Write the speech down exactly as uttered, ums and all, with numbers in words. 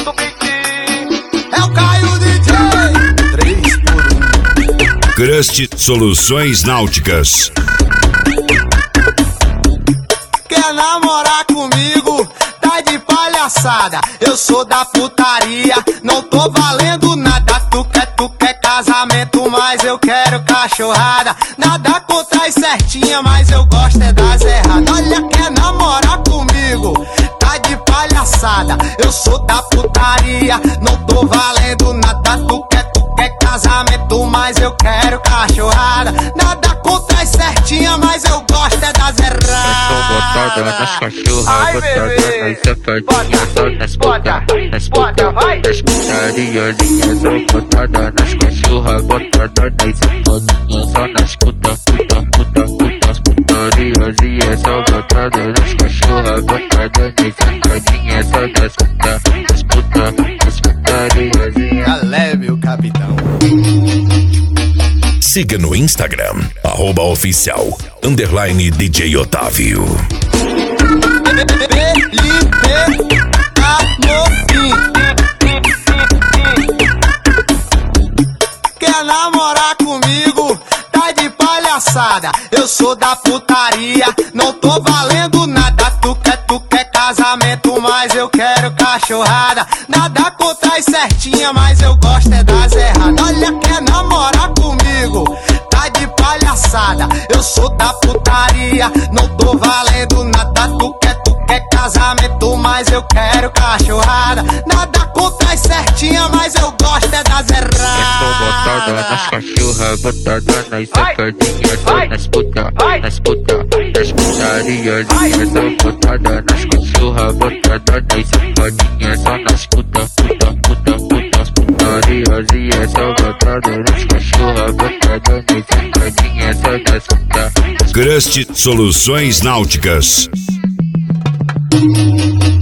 do pique. É o Caio D J. três por um. Crust Soluções Náuticas. Quer namorar comigo? Tá de palhaçada. Eu sou da putaria, não tô valendo nada. Tu quer, tu quer casamento, mas eu quero cachorrada. Nada contra as certinhas, mas eu gosto é das erradas. Olha, quer namorar comigo? Tá de palhaçada. Eu sou da putaria, não tô valendo nada. Tu quer, tu quer casamento, mas eu quero cachorrada. Nada contra as certinhas, mas eu gosto é das erradas. Botada nas cachorras, botada nas safadinhas, só nas puta, nas puta, nas putariazinhas, só botada nas cachorras, botada nas safadinhas, só nas puta, puta, puta, puta, as putariazinhas, só botada nas cachorras, botada nas safadinhas, só nas puta, nas puta, nas putariazinhas. Já leve o capitão. Siga no Instagram, arroba oficial, underline D J Otávio. Felipe Amorim. Quer namorar comigo? Tá de palhaçada. Eu sou da putaria, não tô valendo nada. Tu quer, tu quer casamento, mas eu quero cachorrada. Nada contra as certinhas, mas eu gosto é das erradas. Olha, quer namorar comigo? Tá de palhaçada. Eu sou da putaria, não tô valendo nada. Tu quer, tu quer casamento, mas eu quero cachorrada. Nada contra as certinhas, mas eu gosto é das erradas. Botada nas cachorras, botada nas safadinhas, só nas puta, nas puta, nas putariazinhas, só botada nas cachorras, botada nas safadinhas, só nas puta, puta, puta, puta, as putariazinhas, só botada nas cachorras, botada nas safadinhas, só nas puta. Crust Soluções Náuticas.